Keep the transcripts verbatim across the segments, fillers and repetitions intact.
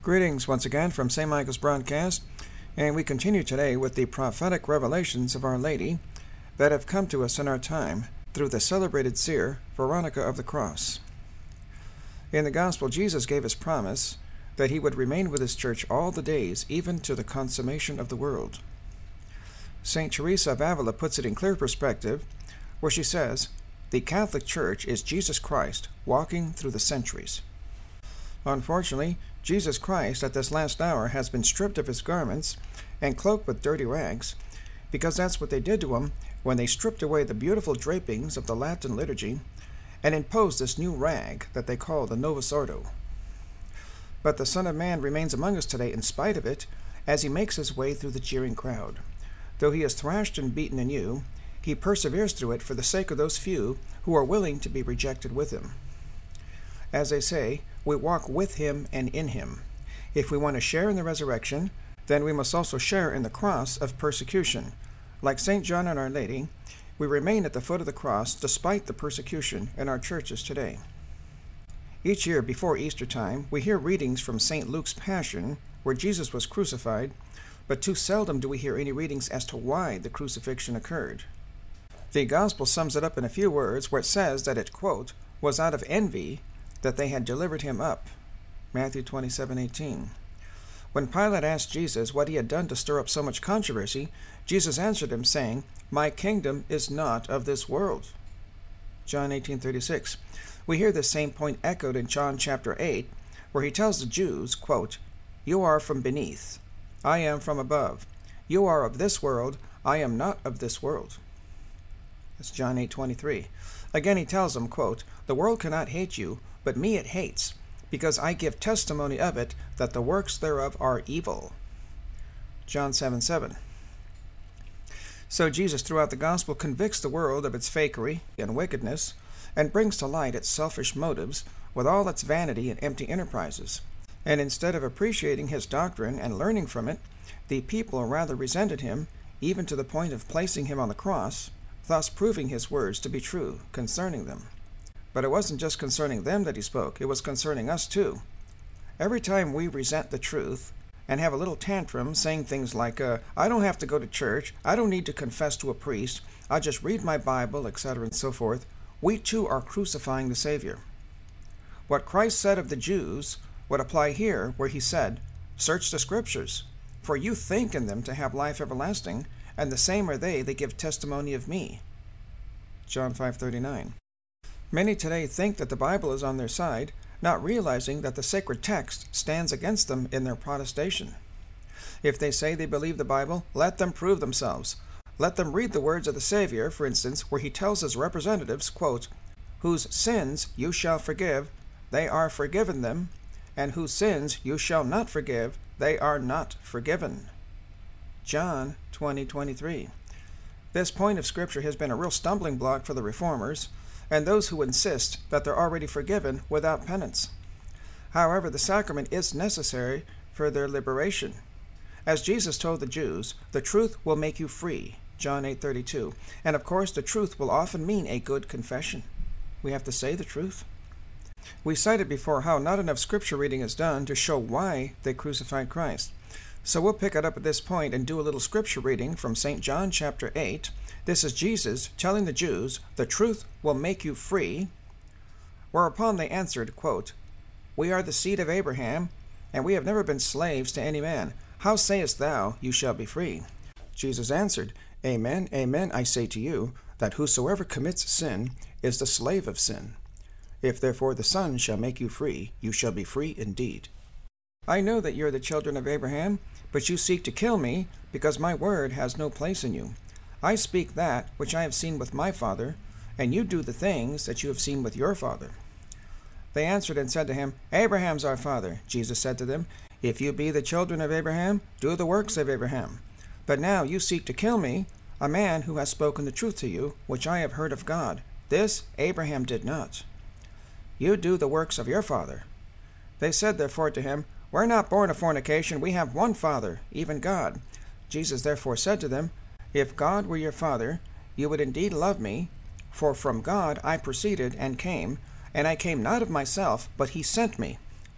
Greetings once again from Saint Michael's Broadcast, and we continue today with the prophetic revelations of Our Lady that have come to us in our time through the celebrated seer Veronica of the Cross. In the Gospel, Jesus gave his promise that he would remain with his church all the days, even to the consummation of the world. Saint Teresa of Avila puts it in clear perspective, where she says, "The Catholic Church is Jesus Christ walking through the centuries." Unfortunately, Jesus Christ at this last hour has been stripped of his garments and cloaked with dirty rags, because that's what they did to him when they stripped away the beautiful drapings of the Latin liturgy and imposed this new rag that they call the Novus Ordo. But the Son of Man remains among us today in spite of it, as he makes his way through the cheering crowd. Though he is thrashed and beaten anew, he perseveres through it for the sake of those few who are willing to be rejected with him. As they say, we walk with him and in him. If we want to share in the resurrection, then we must also share in the cross of persecution. Like Saint John and Our Lady, we remain at the foot of the cross despite the persecution in our churches today. Each year before Easter time, we hear readings from Saint Luke's Passion, where Jesus was crucified, but too seldom do we hear any readings as to why the crucifixion occurred. The Gospel sums it up in a few words, where it says that it, quote, was out of envy that they had delivered him up. Matthew twenty-seven eighteen. When Pilate asked Jesus what he had done to stir up so much controversy, Jesus answered him, saying, "My kingdom is not of this world." John eighteen thirty-six. We hear this same point echoed in John chapter eight, where he tells the Jews, quote, "You are from beneath, I am from above. You are of this world, I am not of this world." That's John eight twenty-three. Again he tells them, quote, "The world cannot hate you, but me it hates, because I give testimony of it, that the works thereof are evil." John seven seven. So Jesus throughout the Gospel convicts the world of its fakery and wickedness, and brings to light its selfish motives with all its vanity and empty enterprises. And instead of appreciating his doctrine and learning from it, the people rather resented him, even to the point of placing him on the cross, thus proving his words to be true concerning them. But it wasn't just concerning them that he spoke, it was concerning us too. Every time we resent the truth and have a little tantrum saying things like, uh, I don't have to go to church, I don't need to confess to a priest, I just read my Bible, et cetera and so forth, we too are crucifying the Savior. What Christ said of the Jews would apply here, where he said, "Search the Scriptures, for you think in them to have life everlasting, and the same are they that give testimony of me." John five thirty-nine. Many today think that the Bible is on their side, not realizing that the sacred text stands against them in their protestation. If they say they believe the Bible, let them prove themselves. Let them read the words of the Savior, for instance, where he tells his representatives, quote, "Whose sins you shall forgive, they are forgiven them, and whose sins you shall not forgive, they are not forgiven." John twenty twenty-three. This point of Scripture has been a real stumbling block for the Reformers, and those who insist that they're already forgiven without penance. However, the sacrament is necessary for their liberation. As Jesus told the Jews, the truth will make you free, John eight thirty-two. And of course, the truth will often mean a good confession. We have to say the truth. We cited before how not enough scripture reading is done to show why they crucified Christ. So we'll pick it up at this point and do a little scripture reading from Saint John chapter eight. This is Jesus telling the Jews, the truth will make you free. Whereupon they answered, quote, "We are the seed of Abraham, and we have never been slaves to any man. How sayest thou, you shall be free?" Jesus answered, "Amen, amen, I say to you, that whosoever commits sin is the slave of sin. If therefore the Son shall make you free, you shall be free indeed. I know that you are the children of Abraham, but you seek to kill me, because my word has no place in you. I speak that which I have seen with my Father, and you do the things that you have seen with your father." They answered and said to him, "Abraham's our father." Jesus said to them, "If you be the children of Abraham, do the works of Abraham. But now you seek to kill me, a man who has spoken the truth to you, which I have heard of God. This Abraham did not. You do the works of your father." They said therefore to him, "We're not born of fornication, we have one Father, even God." Jesus therefore said to them, "If God were your Father, you would indeed love me, for from God I proceeded and came, and I came not of myself, but he sent me.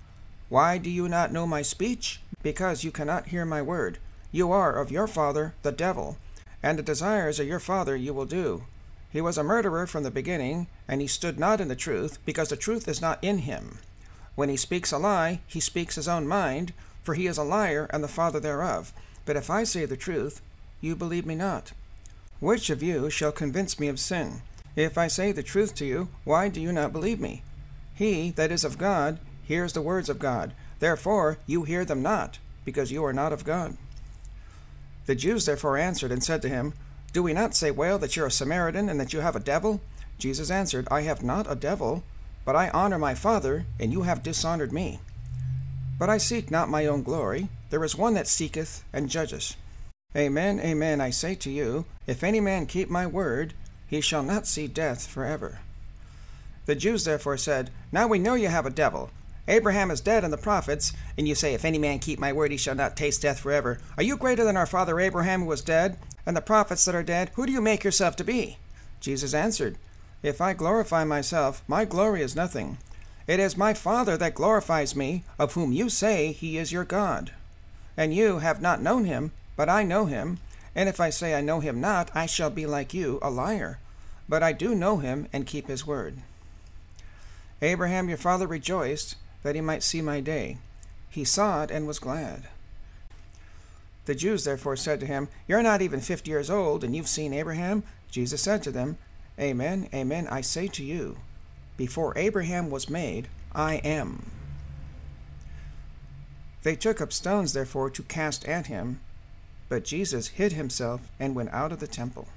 Why do you not know my speech? Because you cannot hear my word. You are of your father, the devil, and the desires of your father you will do. He was a murderer from the beginning, and he stood not in the truth, because the truth is not in him. When he speaks a lie, he speaks his own mind, for he is a liar and the father thereof. But if I say the truth, you believe me not. Which of you shall convince me of sin? If I say the truth to you, why do you not believe me? He that is of God hears the words of God. Therefore you hear them not, because you are not of God. The Jews therefore answered and said to him, Do we not say well that you are a Samaritan, and that you have a devil? Jesus answered, I have not a devil, but I honor my Father, and you have dishonored me. But I seek not my own glory. There is one that seeketh and judgeth. Amen, amen, I say to you, if any man keep my word, he shall not see death forever. The Jews therefore said, Now we know you have a devil. Abraham is dead and the prophets, and you say, If any man keep my word, he shall not taste death forever. Are you greater than our father Abraham, who was dead, and the prophets that are dead? Who do you make yourself to be? Jesus answered, If I glorify myself, my glory is nothing. It is my Father that glorifies me, of whom you say he is your God. And you have not known him, but I know him. And if I say I know him not, I shall be like you, a liar. But I do know him and keep his word. Abraham your father rejoiced that he might see my day. He saw it and was glad. The Jews therefore said to him, You're not even fifty years old, and you've seen Abraham? Jesus said to them, Amen, amen, I say to you, before Abraham was made, I am. They took up stones therefore to cast at him, but Jesus hid himself and went out of the temple.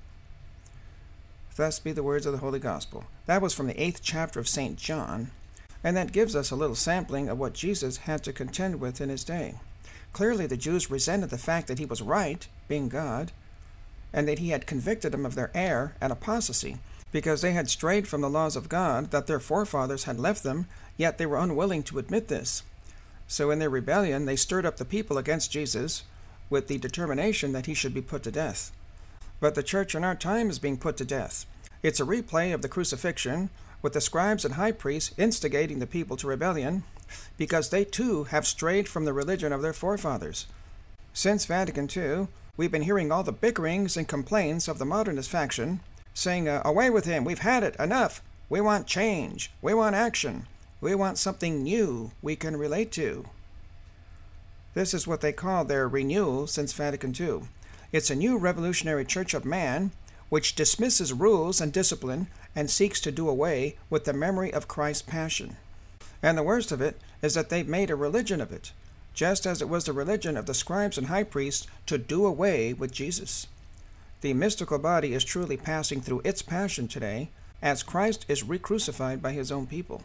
Thus be the words of the Holy Gospel. That was from the eighth chapter of Saint John, and that gives us a little sampling of what Jesus had to contend with in his day. Clearly the Jews resented the fact that he was right, being God, and that he had convicted them of their error and apostasy, because they had strayed from the laws of God that their forefathers had left them, yet they were unwilling to admit this. So in their rebellion they stirred up the people against Jesus with the determination that he should be put to death. But the church in our time is being put to death. It's a replay of the crucifixion, with the scribes and high priests instigating the people to rebellion, because they too have strayed from the religion of their forefathers. Since Vatican Two, we've been hearing all the bickerings and complaints of the modernist faction, saying, uh, away with him, we've had it, enough, we want change, we want action, we want something new we can relate to. This is what they call their renewal since Vatican Two. It's a new revolutionary church of man, which dismisses rules and discipline and seeks to do away with the memory of Christ's passion. And the worst of it is that they've made a religion of it, just as it was the religion of the scribes and high priests to do away with Jesus. The mystical body is truly passing through its passion today, as Christ is re-crucified by his own people.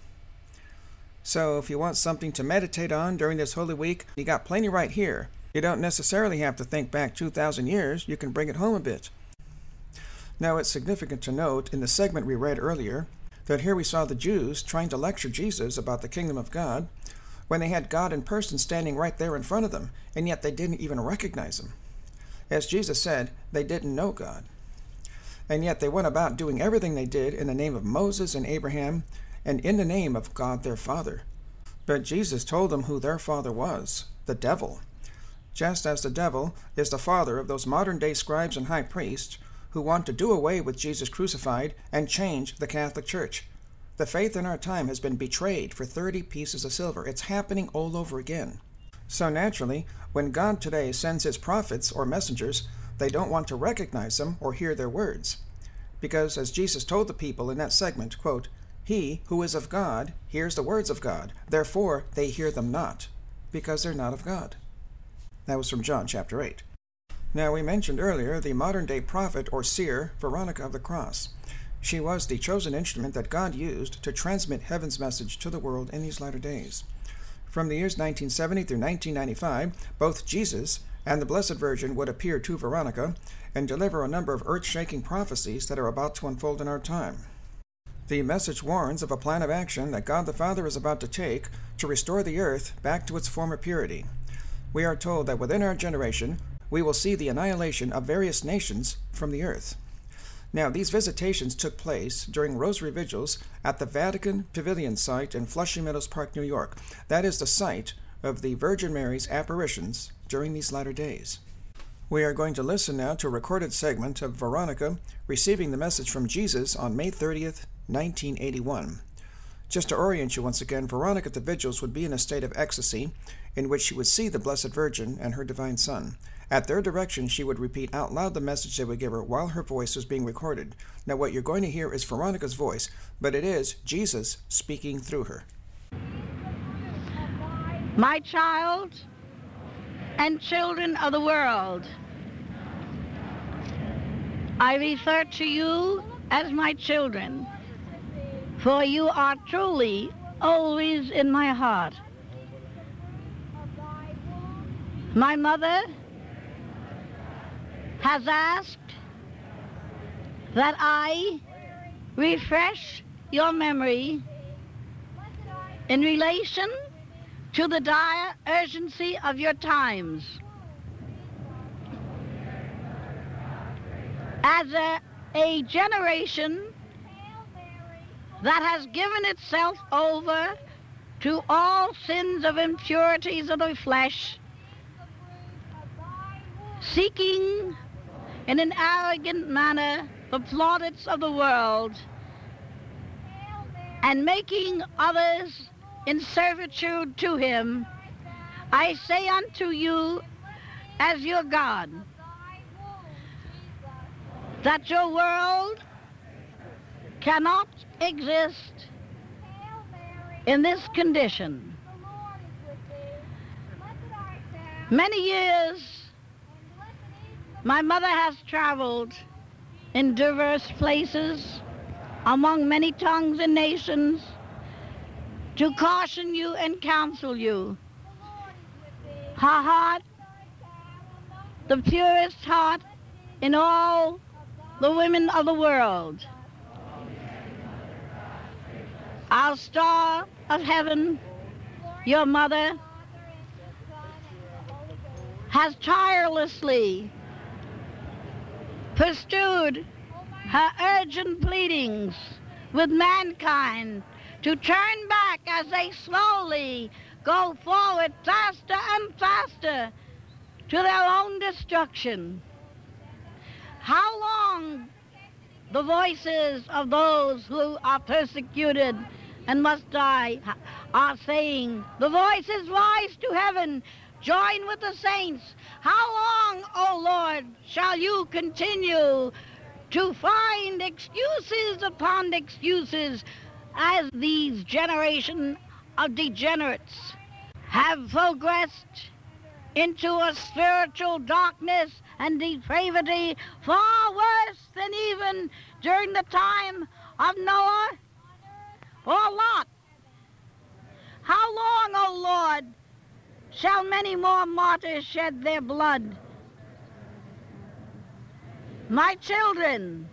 So if you want something to meditate on during this Holy Week, you got plenty right here. You don't necessarily have to think back two thousand years, you can bring it home a bit. Now it's significant to note in the segment we read earlier that here we saw the Jews trying to lecture Jesus about the kingdom of God when they had God in person standing right there in front of them, and yet they didn't even recognize him. As Jesus said, they didn't know God. And yet they went about doing everything they did in the name of Moses and Abraham and in the name of God their Father. But Jesus told them who their father was, the devil, just as the devil is the father of those modern-day scribes and high priests who want to do away with Jesus crucified and change the Catholic Church. The faith in our time has been betrayed for thirty pieces of silver. It's happening all over again. So naturally, when God today sends his prophets or messengers, they don't want to recognize them or hear their words. Because as Jesus told the people in that segment, quote, he who is of God hears the words of God, therefore they hear them not, because they're not of God. That was from John chapter eight. Now, we mentioned earlier the modern-day prophet or seer, Veronica of the Cross. She was the chosen instrument that God used to transmit heaven's message to the world in these latter days. From the years nineteen seventy through nineteen ninety-five, both Jesus and the Blessed Virgin would appear to Veronica and deliver a number of earth-shaking prophecies that are about to unfold in our time. The message warns of a plan of action that God the Father is about to take to restore the earth back to its former purity. We are told that within our generation, we will see the annihilation of various nations from the earth. Now, these visitations took place during Rosary Vigils at the Vatican Pavilion site in Flushing Meadows Park, New York. That is the site of the Virgin Mary's apparitions during these latter days. We are going to listen now to a recorded segment of Veronica receiving the message from Jesus on May thirtieth, nineteen eighty-one. Just to orient you once again, Veronica at the Vigils would be in a state of ecstasy in which she would see the Blessed Virgin and her Divine Son. At their direction, she would repeat out loud the message they would give her while her voice was being recorded. Now, what you're going to hear is Veronica's voice, but it is Jesus speaking through her. My child and children of the world, I refer to you as my children, for you are truly always in my heart. My mother has asked that I refresh your memory in relation to the dire urgency of your times. As a, a generation that has given itself over to all sins of impurities of the flesh, seeking in an arrogant manner the plaudits of the world, and making others in servitude to him, I say unto you as your God, that your world cannot exist in this condition. Many years my mother has traveled in diverse places among many tongues and nations to caution you and counsel you. Her heart, the purest heart in all the women of the world. Our star of heaven, your mother, has tirelessly pursued her urgent pleadings with mankind to turn back as they slowly go forward faster and faster to their own destruction. How long the voices of those who are persecuted and must die are saying, the voices rise to heaven, join with the saints. How long, O Lord, shall you continue to find excuses upon excuses as these generation of degenerates have progressed into a spiritual darkness and depravity far worse than even during the time of Noah or Lot? How long, O Lord, shall many more martyrs shed their blood? My children,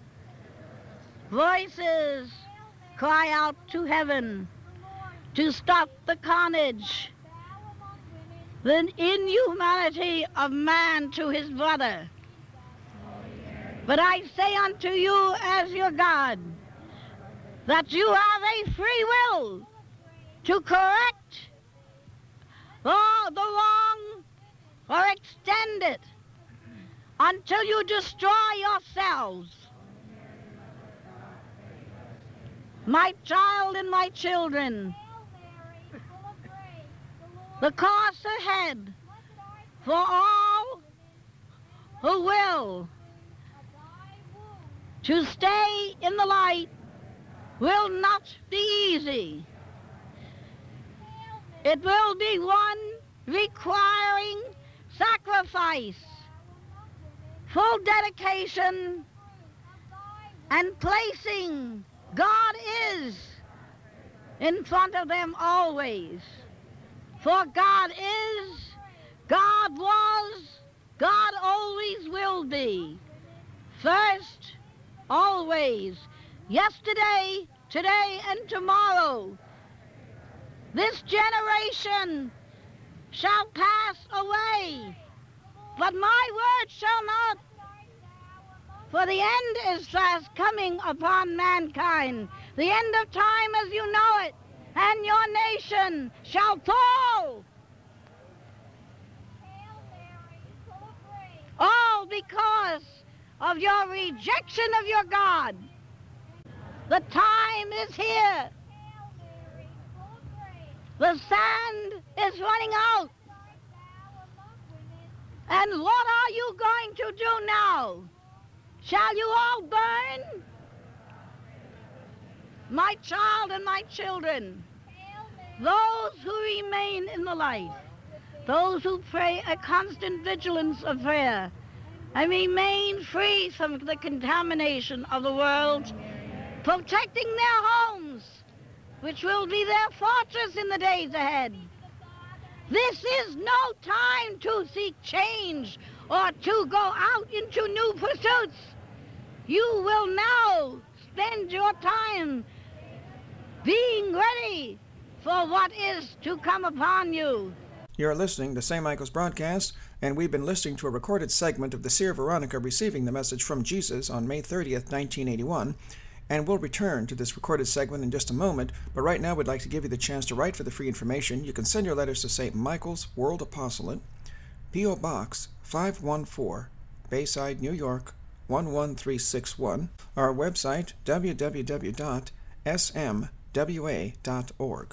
voices cry out to heaven to stop the carnage, the inhumanity of man to his brother. But I say unto you as your God, that you have a free will to correct all the wrong or extend it until you destroy yourselves. My child and my children, the course ahead for all who will to stay in the light will not be easy. It will be one requiring sacrifice, full dedication, and placing God is in front of them always. For God is, God was, God always will be. First, always, yesterday, today, and tomorrow. This generation shall pass away, but my word shall not. For the end is fast coming upon mankind, the end of time as you know it, and your nation shall fall. All because of your rejection of your God. The time is here. The sand is running out. And what are you going to do now? Shall you all burn? My child and my children, those who remain in the light, those who pray a constant vigilance of prayer, and remain free from the contamination of the world, protecting their homes, which will be their fortress in the days ahead. This is no time to seek change or to go out into new pursuits. You will now spend your time being ready for what is to come upon you. You're listening to Saint Michael's Broadcast, and we've been listening to a recorded segment of the seer Veronica receiving the message from Jesus on May thirtieth, nineteen eighty-one, and we'll return to this recorded segment in just a moment, but right now we'd like to give you the chance to write for the free information. You can send your letters to Saint Michael's World Apostolate, P O. Box five one four, Bayside, New York, one one three six one, our website, w w w dot s m w a dot org.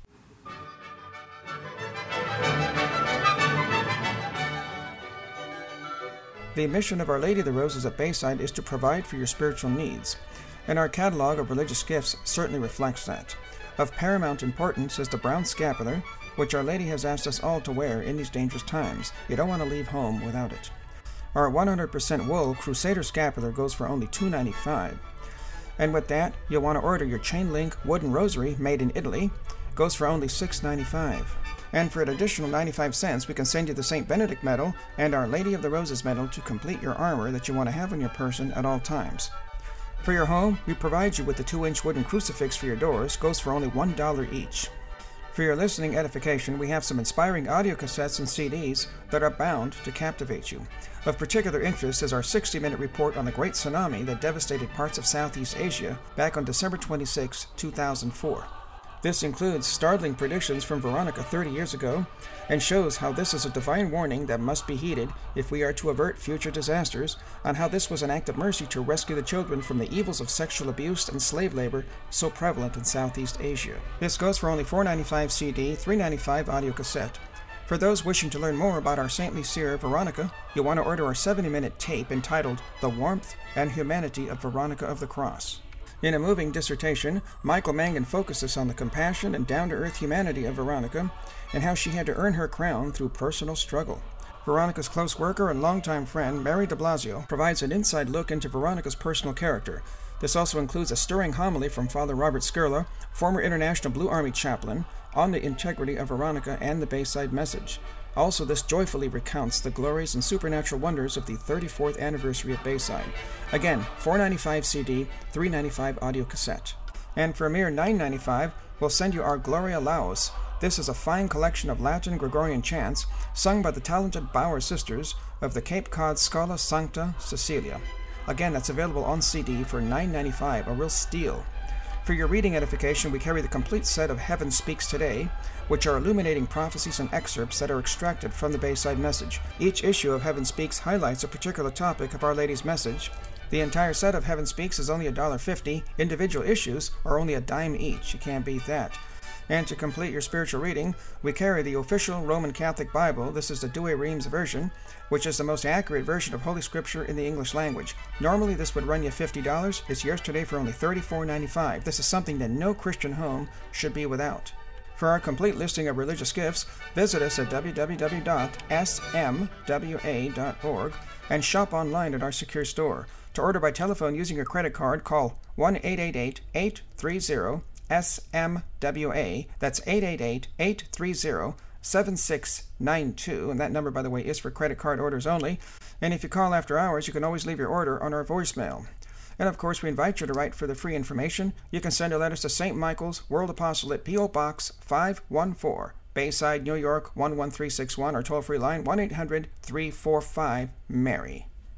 The mission of Our Lady of the Roses at Bayside is to provide for your spiritual needs, and our catalog of religious gifts certainly reflects that. Of paramount importance is the brown scapular, which Our Lady has asked us all to wear in these dangerous times. You don't want to leave home without it. Our one hundred percent wool Crusader scapular goes for only two dollars and ninety-five cents. And with that, you'll want to order your chain link wooden rosary made in Italy. Goes for only six dollars and ninety-five cents. And for an additional ninety-five cents, we can send you the Saint Benedict medal and Our Lady of the Roses medal to complete your armor that you want to have on your person at all times. For your home, we provide you with the two inch wooden crucifix for your doors. Goes for only one dollar each. For your listening edification, we have some inspiring audio cassettes and C Ds that are bound to captivate you. Of particular interest is our sixty minute report on the Great Tsunami that devastated parts of Southeast Asia back on December twenty-sixth, two thousand four. This includes startling predictions from Veronica thirty years ago, and shows how this is a divine warning that must be heeded if we are to avert future disasters, on how this was an act of mercy to rescue the children from the evils of sexual abuse and slave labor so prevalent in Southeast Asia. This goes for only four dollars and ninety-five cents C D, three dollars and ninety-five cents audio cassette. For those wishing to learn more about our saintly seer, Veronica, you'll want to order our seventy minute tape entitled The Warmth and Humanity of Veronica of the Cross. In a moving dissertation, Michael Mangan focuses on the compassion and down-to-earth humanity of Veronica and how she had to earn her crown through personal struggle. Veronica's close worker and longtime friend, Mary de Blasio, provides an inside look into Veronica's personal character. This also includes a stirring homily from Father Robert Skirla, former International Blue Army chaplain, on the integrity of Veronica and the Bayside message. Also, this joyfully recounts the glories and supernatural wonders of the thirty-fourth anniversary of Bayside. Again, four dollars and ninety-five cents C D, three dollars and ninety-five cents audio cassette. And for a mere nine dollars and ninety-five cents, we'll send you our Gloria Laus. This is a fine collection of Latin Gregorian chants sung by the talented Bauer sisters of the Cape Cod Scala Sancta Cecilia. Again, that's available on C D for nine dollars and ninety-five cents, a real steal. For your reading edification, we carry the complete set of Heaven Speaks Today, which are illuminating prophecies and excerpts that are extracted from the Bayside message. Each issue of Heaven Speaks highlights a particular topic of Our Lady's message. The entire set of Heaven Speaks is only one dollar and fifty cents. Individual issues are only a dime each. You can't beat that. And to complete your spiritual reading, we carry the official Roman Catholic Bible. This is the Douay Rheims version, which is the most accurate version of Holy Scripture in the English language. Normally this would run you fifty dollars. It's yours today for only thirty-four dollars and ninety-five cents. This is something that no Christian home should be without. For our complete listing of religious gifts, visit us at w w w dot s m w a dot org and shop online at our secure store. To order by telephone using your credit card, call one eight eight eight, eight three zero, S M W A. That's eight eight eight, eight three zero, seven six nine two, and that number, by the way, is for credit card orders only. And if you call after hours, you can always leave your order on our voicemail. And of course, we invite you to write for the free information. You can send your letters to Saint Michael's World Apostolate, P O. Box five one four, Bayside, New York one one three six one, or toll-free line one eight hundred, three four five, Mary.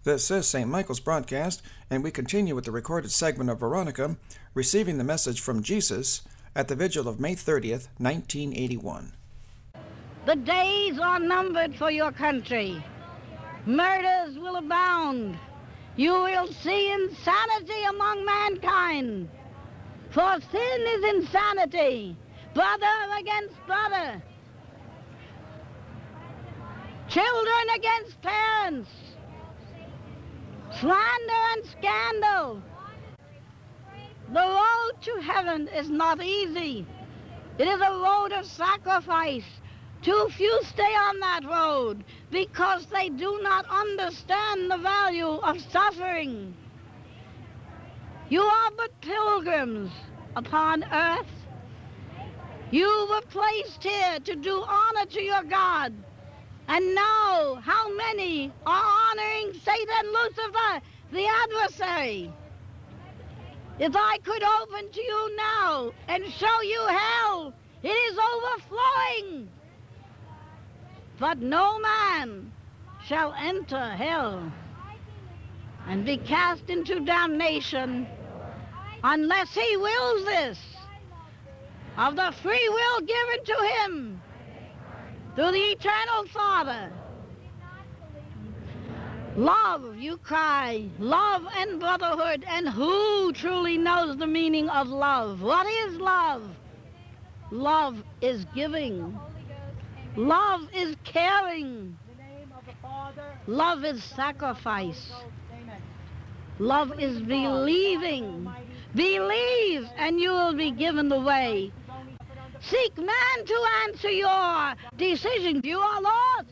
This is Saint Michael's Broadcast, and we continue with the recorded segment of Veronica receiving the message from Jesus at the vigil of May thirtieth, nineteen eighty-one. The days are numbered for your country. Murders will abound. You will see insanity among mankind. For sin is insanity, brother against brother, children against parents, slander and scandal. The road to heaven is not easy. It is a road of sacrifice. Too few stay on that road because they do not understand the value of suffering. You are but pilgrims upon earth. You were placed here to do honor to your God. And now, how many are honoring Satan, Lucifer, the adversary? If I could open to you now and show you hell, it is overflowing. But no man shall enter hell and be cast into damnation unless he wills this of the free will given to him through the eternal Father. Love, you cry, love and brotherhood. And who truly knows the meaning of love? What is love? Love is giving. Love is caring. Love is sacrifice. Love is believing. Believe and you will be given the way. Seek man to answer your decision. You are lost.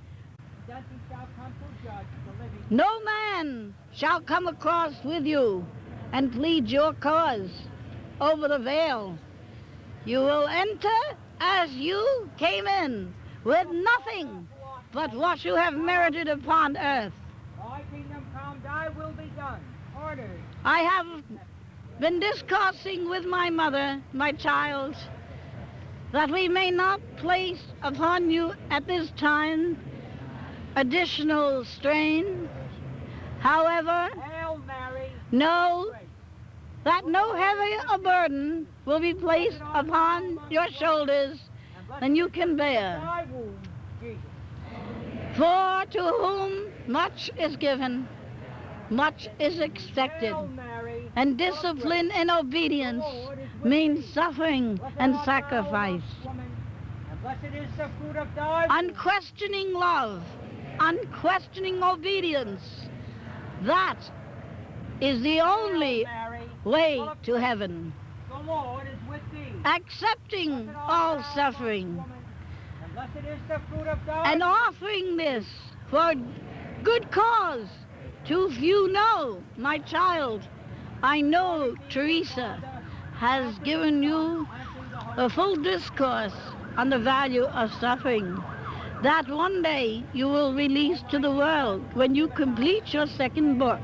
No man shall come across with you and plead your cause over the veil. You will enter as you came in, with nothing but what you have merited upon earth. Thy kingdom come, thy will be done. Ordered. I have been discoursing with my mother, my child, that we may not place upon you at this time additional strain. However, Hail Mary, know that no heavier a burden will be placed upon your shoulders than you can bear. thy womb, Jesus. For to whom much is given, much is expected. Hail Mary, And discipline and obedience means suffering and sacrifice. woman, and blessed is the fruit of thy womb. Unquestioning love, unquestioning obedience, that is the only Mary, way full of to heaven. the Lord is with thee. Accepting all suffering Woman, and blessed is the fruit of thy and womb. offering this for good cause. Too few know, my child. I know Teresa has given you a full discourse on the value of suffering, that one day you will release to the world when you complete your second book.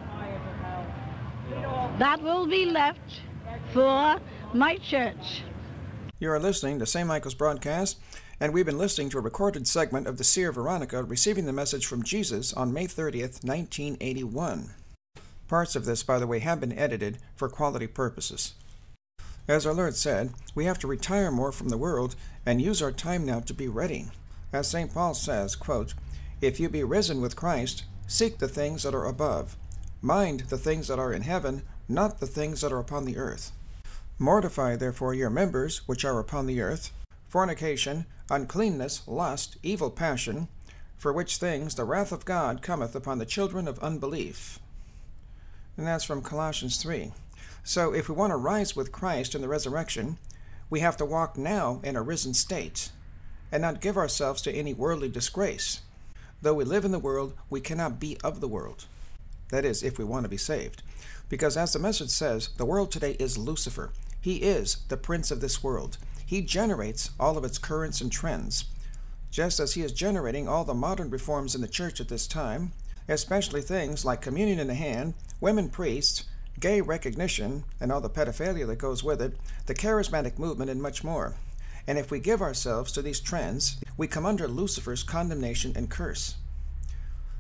That will be left for my church. You are listening to Saint Michael's Broadcast, and we've been listening to a recorded segment of the seer Veronica receiving the message from Jesus on May thirtieth, nineteen eighty-one. Parts of this, by the way, have been edited for quality purposes. As our Lord said, we have to retire more from the world and use our time now to be ready. As Saint Paul says, quote, "If you be risen with Christ, seek the things that are above. Mind the things that are in heaven, not the things that are upon the earth. Mortify therefore your members which are upon the earth, fornication, uncleanness, lust, evil passion, for which things the wrath of God cometh upon the children of unbelief." And that's from Colossians three. So if we want to rise with Christ in the resurrection, we have to walk now in a risen state, and not give ourselves to any worldly disgrace. Though we live in the world, we cannot be of the world. That is, if we want to be saved. Because as the message says, the world today is Lucifer. He is the prince of this world. He generates all of its currents and trends, just as he is generating all the modern reforms in the church at this time, especially things like communion in the hand, women priests, gay recognition, and all the pedophilia that goes with it, the charismatic movement, and much more. And if we give ourselves to these trends, we come under Lucifer's condemnation and curse.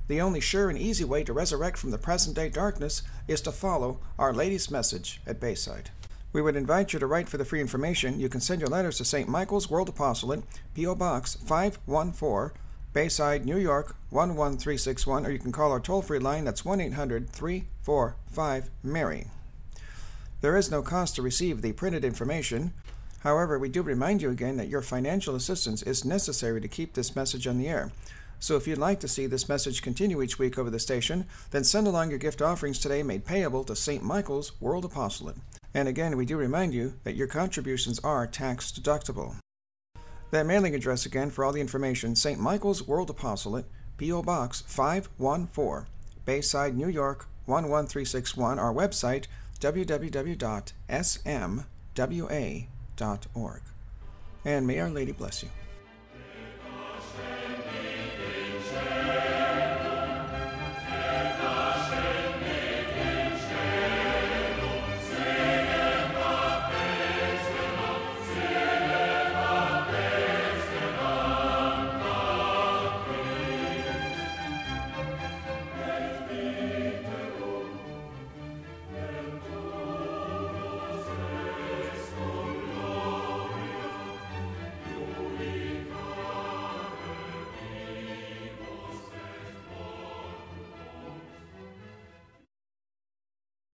The only sure and easy way to resurrect from the present-day darkness is to follow Our Lady's message at Bayside. We would invite you to write for the free information. You can send your letters to Saint Michael's World Apostolate, P O Box five one four, Bayside, New York one one three six one, or you can call our toll-free line. That's one eight hundred, three four five, Mary. There is no cost to receive the printed information. However, we do remind you again that your financial assistance is necessary to keep this message on the air. So if you'd like to see this message continue each week over the station, then send along your gift offerings today made payable to Saint Michael's World Apostolate. And again, we do remind you that your contributions are tax deductible. That mailing address again for all the information, Saint Michael's World Apostolate, P O Box five one four, Bayside, New York one one three six one. Our website, w w w dot s m w a dot org. And may Our Lady bless you.